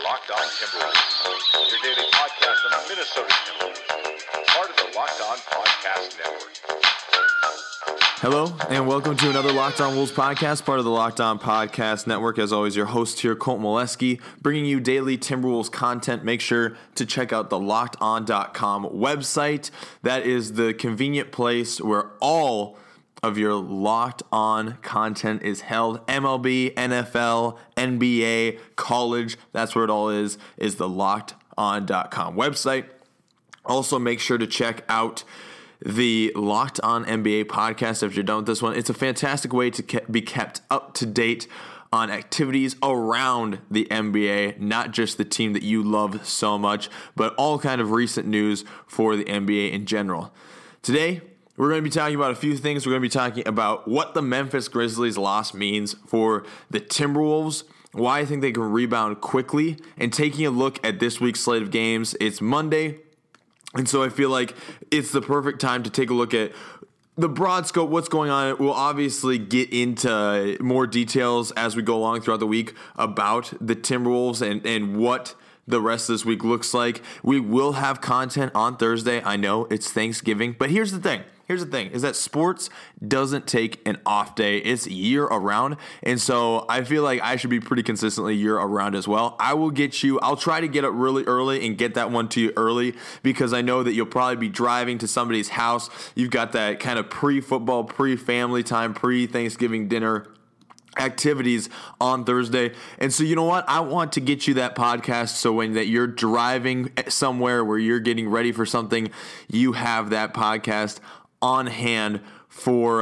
Locked On Timberwolves, your daily podcast on the Minnesota Timberwolves, part of the Locked On Podcast Network. Hello, and welcome to another Locked On Wolves podcast, part of the Locked On Podcast Network. As always, your host here, Colt Molesky, bringing you daily Timberwolves content. Make sure to check out the LockedOn.com website. That is the convenient place where all of your Locked On content is held. MLB, NFL, NBA, college, that's where it all is the LockedOn.com website. Also, make sure to check out the Locked On NBA podcast if you're done with this one. It's a fantastic way to be kept up to date on activities around the NBA, not just the team that you love so much, but all kind of recent news for the NBA in general. Today, we're going to be talking about a few things. We're going to be talking about what the Memphis Grizzlies loss means for the Timberwolves, why I think they can rebound quickly, and taking a look at this week's slate of games. It's Monday, and so I feel like it's the perfect time to take a look at the broad scope, what's going on. We'll obviously get into more details as we go along throughout the week about the Timberwolves and what the rest of this week looks like. We will have content on Thursday. I know it's Thanksgiving, but here's the thing is that sports doesn't take an off day. It's year around. And so I feel like I should be pretty consistently year around as well. I'll try to get up really early and get that one to you early because I know that you'll probably be driving to somebody's house. You've got that kind of pre-football, pre-family time, pre-Thanksgiving dinner activities on Thursday. And so you know what? I want to get you that podcast so when that you're driving somewhere where you're getting ready for something, you have that podcast on hand for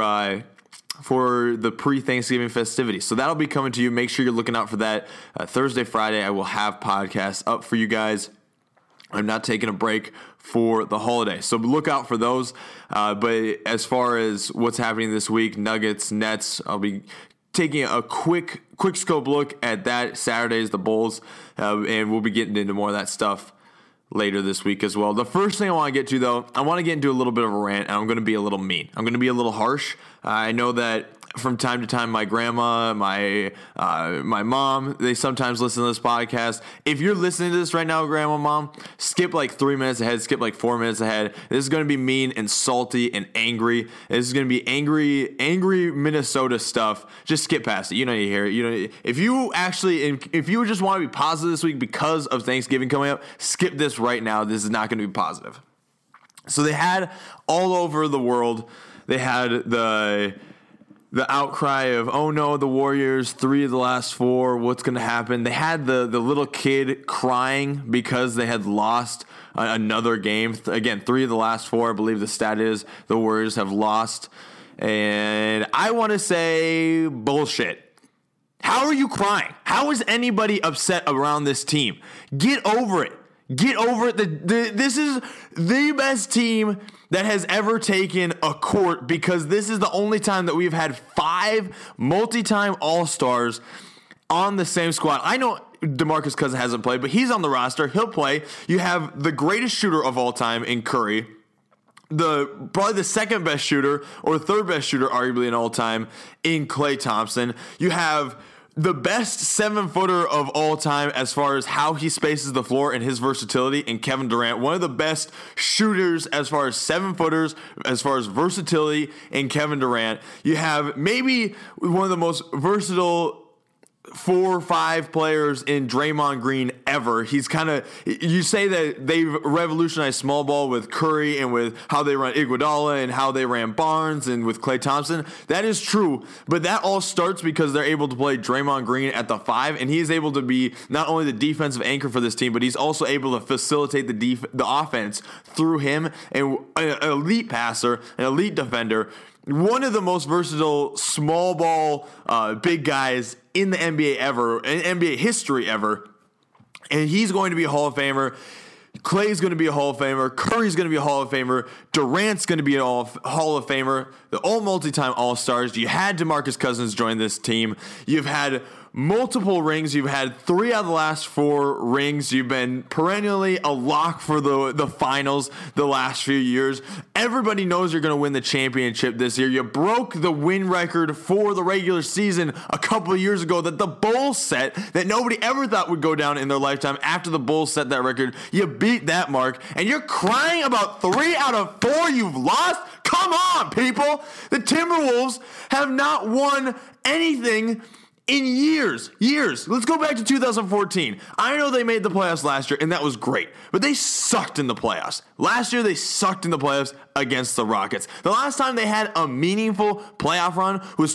the pre-Thanksgiving festivities. So that'll be coming to you. Make sure you're looking out for that. Thursday, Friday, I will have podcasts up for you guys. I'm not taking a break for the holiday. So look out for those. But as far as what's happening this week, Nuggets, Nets, I'll be taking a quick scope look at that. Saturday's the Bulls, and we'll be getting into more of that stuff later this week as well. The first thing I want to get to, though, I want to get into a little bit of a rant, and I'm going to be a little mean. I'm going to be a little harsh. I know that from time to time, my grandma, my mom, they sometimes listen to this podcast. If you're listening to this right now, grandma, mom, skip like 3 minutes ahead, skip like 4 minutes ahead. This is going to be mean and salty and angry. This is going to be angry Minnesota stuff. Just skip past it. You know, you hear it. You know, if you just want to be positive this week because of Thanksgiving coming up, skip this right now. This is not going to be positive. So they had all over the world, they had the outcry of, oh no, the Warriors, 3 of the last 4, what's going to happen? They had the little kid crying because they had lost another game. Again, 3 of the last 4, I believe the stat is, the Warriors have lost. And I want to say bullshit. How are you crying? How is anybody upset around this team? Get over it. Get over it. This is the best team that has ever taken a court because this is the only time that we've had 5 multi-time All-Stars on the same squad. I know DeMarcus Cousins hasn't played, but he's on the roster. He'll play. You have the greatest shooter of all time in Curry, probably the second best shooter or third best shooter arguably in all time in Klay Thompson. You have the best 7-footer of all time as far as how he spaces the floor and his versatility in Kevin Durant. One of the best shooters as far as 7-footers, as far as versatility in Kevin Durant. You have maybe one of the most versatile 4 or 5 players in Draymond Green ever. He's kind of, you say that they've revolutionized small ball with Curry and with how they run Iguodala and how they ran Barnes and with Klay Thompson. That is true, but that all starts because they're able to play Draymond Green at the 5, and he is able to be not only the defensive anchor for this team, but he's also able to facilitate the offense through him, and an elite passer, an elite defender. One of the most versatile small ball big guys in the NBA ever, in NBA history ever. And he's going to be a Hall of Famer. Clay's going to be a Hall of Famer. Curry's going to be a Hall of Famer. Durant's going to be a Hall of Famer. The all multi-time All-Stars. You had DeMarcus Cousins join this team. You've had multiple rings. You've had 3 out of the last 4 rings. You've been perennially a lock for the finals the last few years. Everybody knows you're going to win the championship this year. You broke the win record for the regular season a couple of years ago that the Bulls set, that nobody ever thought would go down in their lifetime. After the Bulls set that record, you beat that mark, and you're crying about 3 out of 4 you've lost? Come on, people. The Timberwolves have not won anything in years. Let's go back to 2014. I know they made the playoffs last year, and that was great, but they sucked in the playoffs. Last year, they sucked in the playoffs against the Rockets. The last time they had a meaningful playoff run was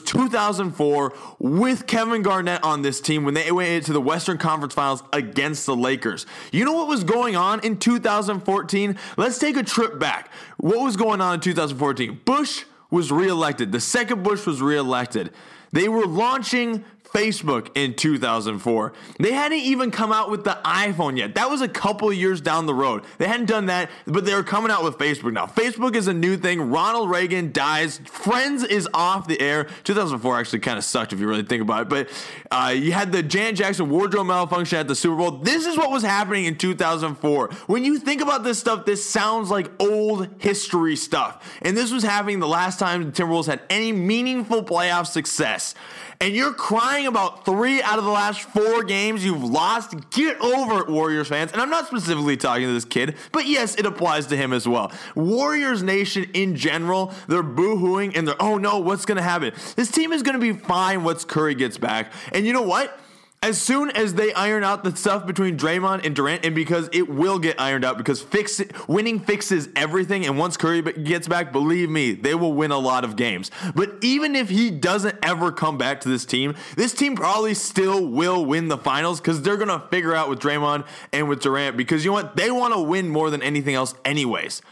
2004 with Kevin Garnett on this team when they went into the Western Conference Finals against the Lakers. You know what was going on in 2014? Let's take a trip back. What was going on in 2014? Bush was reelected. The second Bush was reelected. They were launching Facebook in 2004. They hadn't even come out with the iPhone yet. That was a couple of years down the road. They hadn't done that, but they were coming out with Facebook now. Facebook is a new thing. Ronald Reagan dies. Friends is off the air. 2004 actually kind of sucked if you really think about it, but you had the Janet Jackson wardrobe malfunction at the Super Bowl. This is what was happening in 2004. When you think about this stuff, this sounds like old history stuff. And this was happening the last time the Timberwolves had any meaningful playoff success. And you're crying about 3 out of the last 4 games you've lost? Get over it, Warriors fans. And I'm not specifically talking to this kid, but yes, it applies to him as well. Warriors Nation in general, they're boo-hooing and they're, oh no, what's going to happen? This team is going to be fine once Curry gets back. And you know what? As soon as they iron out the stuff between Draymond and Durant, and because it will get ironed out, because winning fixes everything, and once Curry gets back, believe me, they will win a lot of games. But even if he doesn't ever come back to this team probably still will win the finals, because they're going to figure out with Draymond and with Durant, because you know what? They want to win more than anything else anyways.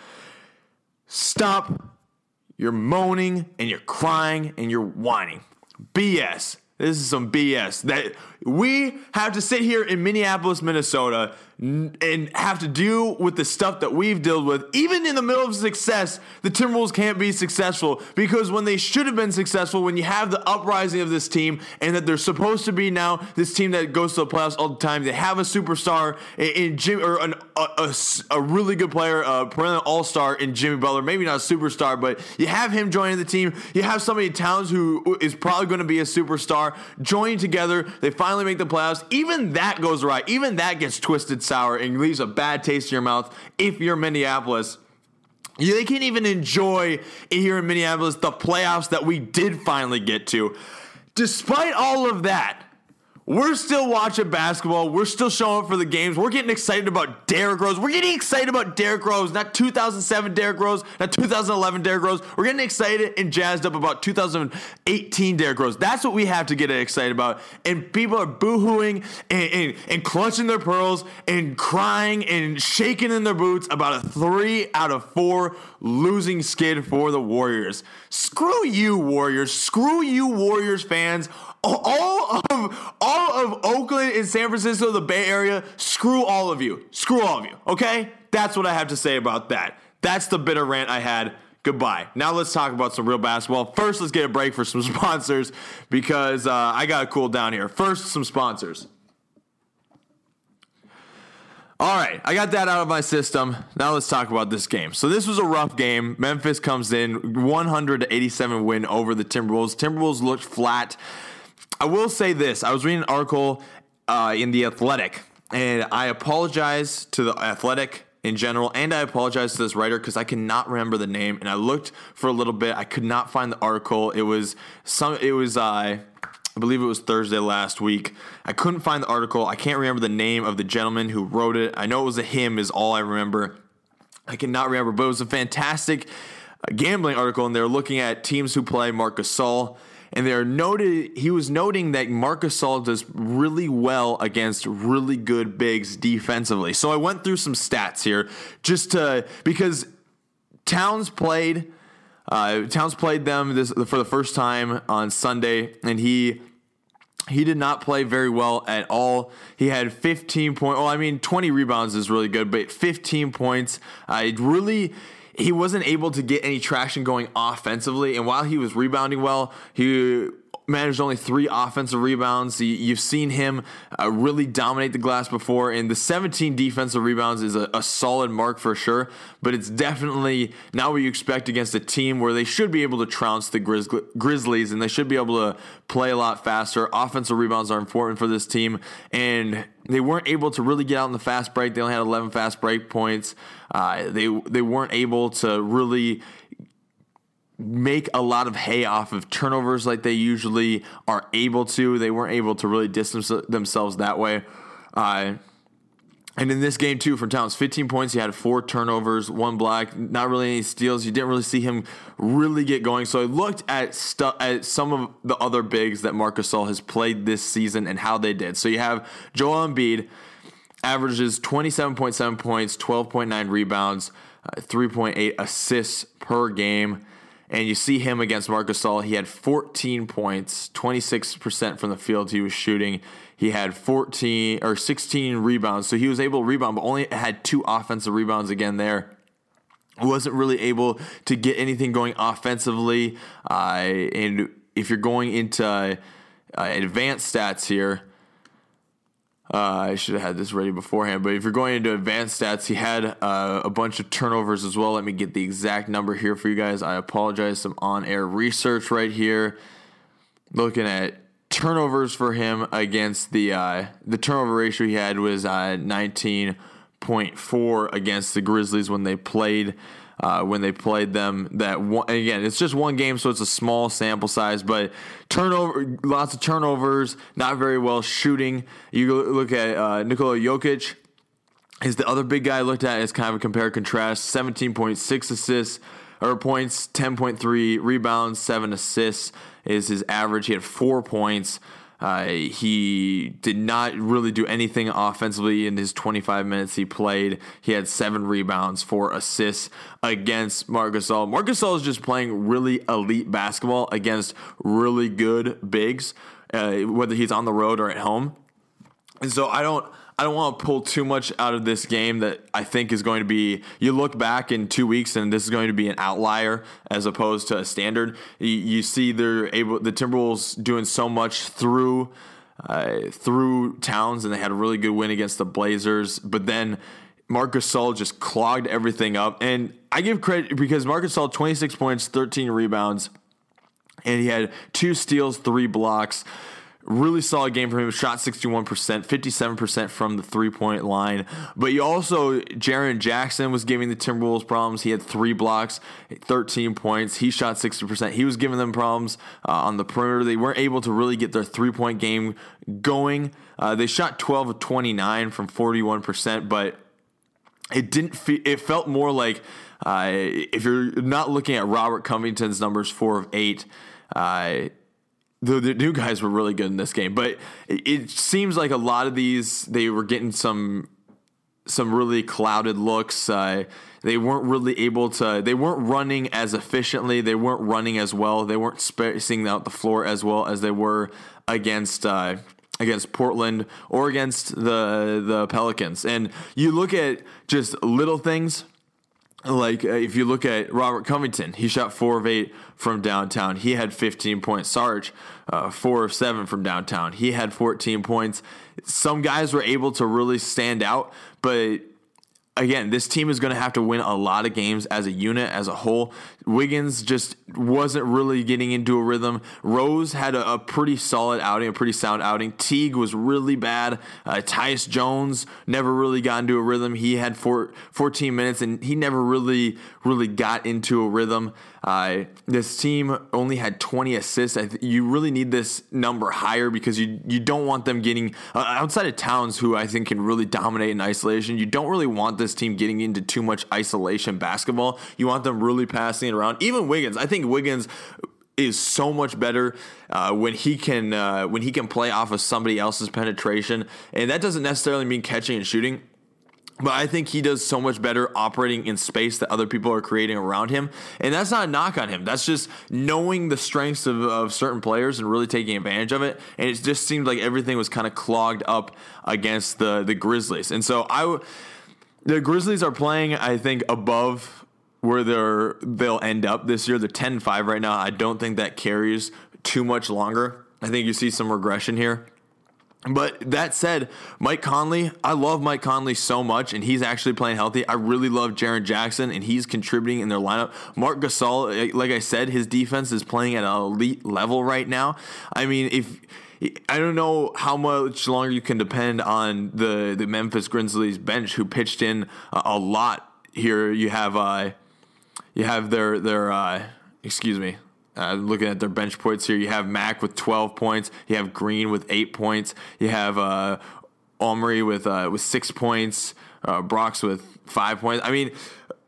Stop your moaning, and you're crying, and you're whining. BS. This is some BS. That we have to sit here in Minneapolis, Minnesota, and have to deal with the stuff that we've dealt with. Even in the middle of success, the Timberwolves can't be successful, because when they should have been successful, when you have the uprising of this team and that they're supposed to be now this team that goes to the playoffs all the time, they have a superstar in Jimmy, or a really good player, a perennial all-star in Jimmy Butler, maybe not a superstar, but you have him joining the team. You have somebody in Towns who is probably going to be a superstar joining together. They finally make the playoffs. Even that goes right. Even that gets twisted sour and leaves a bad taste in your mouth if you're Minneapolis. They can't even enjoy here in Minneapolis the playoffs that we did finally get to. Despite all of that, we're still watching basketball. We're still showing up for the games. We're getting excited about Derrick Rose. We're getting excited about Derrick Rose, not 2007 Derrick Rose, not 2011 Derrick Rose. We're getting excited and jazzed up about 2018 Derrick Rose. That's what we have to get excited about. And people are boo-hooing and clutching their pearls and crying and shaking in their boots about a 3 out of 4 losing skid for the Warriors. Screw you, Warriors. Screw you, Warriors fans. All of Oakland and San Francisco, the Bay Area, screw all of you. Screw all of you, okay? That's what I have to say about that. That's the bitter rant I had. Goodbye. Now let's talk about some real basketball. First, let's get a break for some sponsors, because I got to cool down here. First, some sponsors. All right, I got that out of my system. Now let's talk about this game. So this was a rough game. Memphis comes in 100-87 win over the Timberwolves. Timberwolves looked flat. I will say this. I was reading an article in The Athletic, and I apologize to The Athletic in general, and I apologize to this writer because I cannot remember the name, and I looked for a little bit. I could not find the article. I believe it was Thursday last week. I couldn't find the article. I can't remember the name of the gentleman who wrote it. I know it was a him is all I remember. I cannot remember, but it was a fantastic gambling article, and they're looking at teams who play Marc Gasol. And he was noting that Marc Gasol does really well against really good bigs defensively. So I went through some stats here because Towns played them for the first time on Sunday, and he did not play very well at all. He had 20 rebounds is really good, but 15 points. He wasn't able to get any traction going offensively, and while he was rebounding well, he managed only 3 offensive rebounds. You've seen him really dominate the glass before, and the 17 defensive rebounds is a solid mark for sure, but it's definitely not what you expect against a team where they should be able to trounce the Grizzlies, and they should be able to play a lot faster. Offensive rebounds are important for this team, and they weren't able to really get out in the fast break. They only had 11 fast break points. They weren't able to really make a lot of hay off of turnovers like they usually are able to. They weren't able to really distance themselves that way. And in this game, too, for Towns, 15 points. He had 4 turnovers, 1 block, not really any steals. You didn't really see him really get going. So I looked at some of the other bigs that Marc Gasol has played this season and how they did. So you have Joel Embiid, averages 27.7 points, 12.9 rebounds, 3.8 assists per game. And you see him against Marc Gasol. He had 14 points, 26% from the field he was shooting. He had 16 rebounds. So he was able to rebound, but only had 2 offensive rebounds again there. Wasn't really able to get anything going offensively. And if you're going into advanced stats here, I should have had this ready beforehand, but if you're going into advanced stats, he had a bunch of turnovers as well. Let me get the exact number here for you guys. I apologize. Some on-air research right here. Looking at turnovers for him against the turnover ratio he had was 19.4 against the Grizzlies when they played them. Again, it's just one game, so it's a small sample size, but lots of turnovers, not very well shooting. You look at Nikola Jokic is the other big guy I looked at as kind of a compare contrast. 17.6 assists or points, 10.3 rebounds, 7 assists is his average. He had 4 points. He did not really do anything offensively in his 25 minutes he played. He had 7 rebounds, 4 assists against Marc Gasol. Marc Gasol is just playing really elite basketball against really good bigs, whether he's on the road or at home. And so I don't want to pull too much out of this game that I think is going to be, you look back in 2 weeks and this is going to be an outlier as opposed to a standard. You see the Timberwolves doing so much through Towns, and they had a really good win against the Blazers, but then Marc Gasol just clogged everything up. And I give credit because Marc Gasol, 26 points, 13 rebounds, and he had 2 steals, 3 blocks. Really solid game for him. Shot 61%, 57% from the 3-point line. But you also, Jaren Jackson was giving the Timberwolves problems. He had 3 blocks, 13 points. He shot 60%. He was giving them problems on the perimeter. They weren't able to really get their 3-point game going. They shot 12 of 29 from 41%, but it felt more like if you're not looking at Robert Covington's numbers, 4 of 8, the new guys were really good in this game, but it seems like a lot of these, they were getting some really clouded looks. They weren't really they weren't running as efficiently. They weren't running as well. They weren't spacing out the floor as well as they were against Portland or against the Pelicans. And you look at just little things. Like, if you look at Robert Covington, he shot 4 of 8 from downtown. He had 15 points. Sarge, 4 of 7 from downtown. He had 14 points. Some guys were able to really stand out, but again, this team is going to have to win a lot of games as a unit, as a whole. Wiggins just wasn't really getting into a rhythm. Rose had a pretty solid outing, a pretty sound outing. Teague was really bad. Tyus Jones never really got into a rhythm. He had 14 minutes, and he never really got into a rhythm. This team only had 20 assists. You really need this number higher because you don't want them getting, outside of Towns, who I think can really dominate in isolation, you don't really want this team getting into too much isolation basketball. You want them really passing it around. Even Wiggins, I think Wiggins is so much better when he can play off of somebody else's penetration, and that doesn't necessarily mean catching and shooting. But I think he does so much better operating in space that other people are creating around him. And that's not a knock on him. That's just knowing the strengths of certain players and really taking advantage of it. And it just seemed like everything was kind of clogged up against the Grizzlies. And so the Grizzlies are playing, I think, above where they'll end up this year. They're 10-5 right now. I don't think that carries too much longer. I think you see some regression here. But that said, Mike Conley, I love Mike Conley so much, and he's actually playing healthy. I really love Jaren Jackson, and he's contributing in their lineup. Marc Gasol, like I said, his defense is playing at an elite level right now. I mean, I don't know how much longer you can depend on the Memphis Grizzlies bench, who pitched in a lot here. You have their looking at their bench points here. You have Mack with 12 points. You have Green with 8 points. You have Omri with 6 points. Brooks with 5 points. I mean,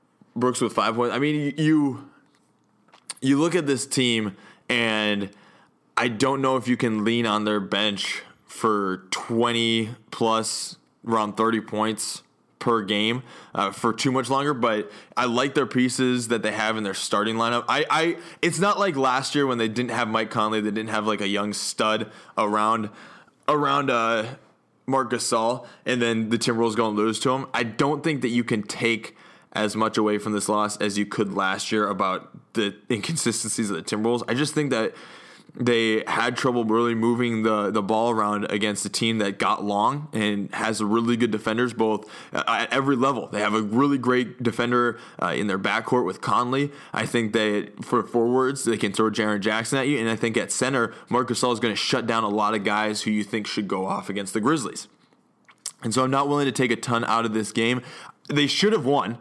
you look at this team, and I don't know if you can lean on their bench for 20 plus, around 30 points per game for too much longer, but I like their pieces that they have in their starting lineup. It's not like last year when they didn't have Mike Conley, they didn't have like a young stud around Marc Gasol, and then the Timberwolves going to lose to him. I don't think that you can take as much away from this loss as you could last year about the inconsistencies of the Timberwolves. I just think that they had trouble really moving the ball around against a team that got long and has really good defenders both at every level. They have a really great defender in their backcourt with Conley. I think that for forwards, they can throw Jaren Jackson at you. And I think at center, Marc Gasol is going to shut down a lot of guys who you think should go off against the Grizzlies. And so I'm not willing to take a ton out of this game. They should have won.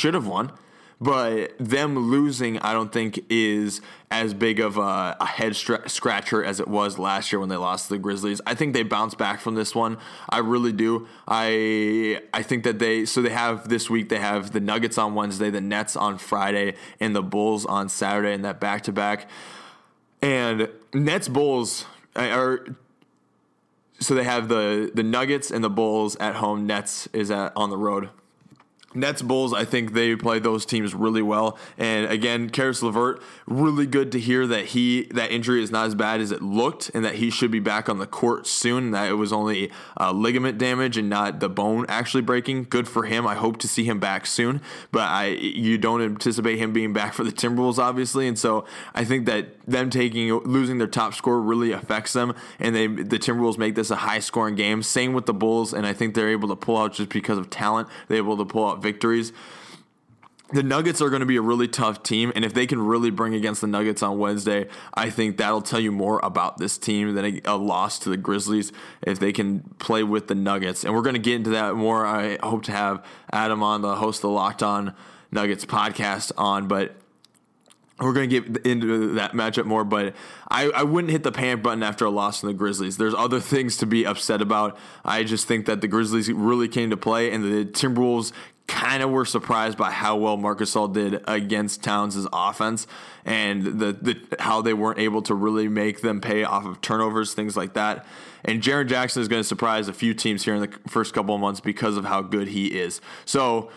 But them losing, I don't think, is as big of a head scratcher as it was last year when they lost to the Grizzlies. I think they bounce back from this one. I really do. I think that they have this week, they have the Nuggets on Wednesday, the Nets on Friday, and the Bulls on Saturday in that back-to-back. And Nets-Bulls are... So they have the Nuggets and the Bulls at home. Nets is on the road. Nets Bulls, I think they play those teams really well. And again, Caris LeVert, really good to hear that that injury is not as bad as it looked, and that he should be back on the court soon, and that it was only ligament damage and not the bone actually breaking. Good for him. I hope to see him back soon, but you don't anticipate him being back for the Timberwolves, obviously. And so I think that them losing their top scorer really affects them, and the Timberwolves make this a high-scoring game. Same with the Bulls, and I think they're able to pull out just because of talent. They're able to pull out victories. The Nuggets are going to be a really tough team, and if they can really bring against the Nuggets on Wednesday, I think that'll tell you more about this team than a loss to the Grizzlies if they can play with the Nuggets. And we're going to get into that more. I hope to have Adam on, the host of the Locked On Nuggets podcast, on, but we're going to get into that matchup more, but I wouldn't hit the panic button after a loss from the Grizzlies. There's other things to be upset about. I just think that the Grizzlies really came to play, and the Timberwolves kind of were surprised by how well Marc Gasol did against Towns' offense, and how they weren't able to really make them pay off of turnovers, things like that. And Jaren Jackson is going to surprise a few teams here in the first couple of months because of how good he is. So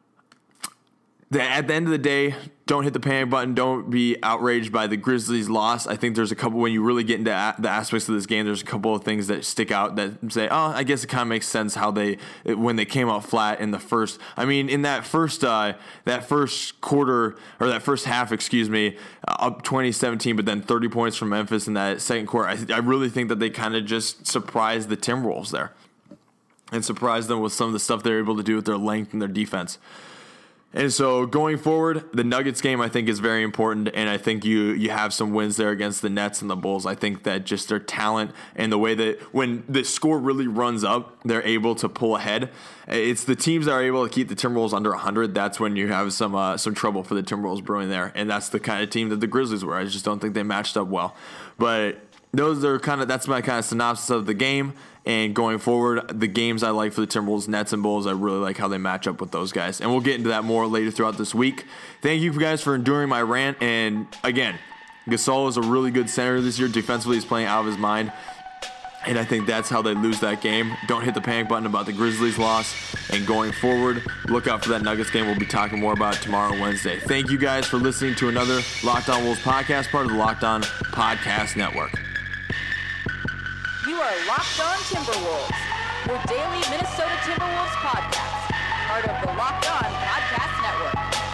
at the end of the day, don't hit the panic button. Don't be outraged by the Grizzlies' loss. I think there's a couple, when you really get into the aspects of this game, there's a couple of things that stick out that say, oh, I guess it kind of makes sense how when they came out flat in the first. I mean, in that first quarter, or that first half, up 20-17, but then 30 points from Memphis in that second quarter. I really think that they kind of just surprised the Timberwolves there and surprised them with some of the stuff they're able to do with their length and their defense. And so going forward, the Nuggets game I think is very important, and I think you have some wins there against the Nets and the Bulls. I think that just their talent and the way that when the score really runs up, they're able to pull ahead. It's the teams that are able to keep the Timberwolves under 100. That's when you have some trouble for the Timberwolves brewing there, and that's the kind of team that the Grizzlies were. I just don't think they matched up well. But that's my kind of synopsis of the game. And going forward, the games I like for the Timberwolves, Nets, and Bulls, I really like how they match up with those guys. And we'll get into that more later throughout this week. Thank you guys for enduring my rant. And again, Gasol is a really good center this year. Defensively, he's playing out of his mind. And I think that's how they lose that game. Don't hit the panic button about the Grizzlies' loss. And going forward, look out for that Nuggets game. We'll be talking more about it tomorrow, Wednesday. Thank you guys for listening to another Locked On Wolves podcast, part of the Locked On Podcast Network. You are Locked On Timberwolves, your daily Minnesota Timberwolves podcast, part of the Locked On Podcast Network.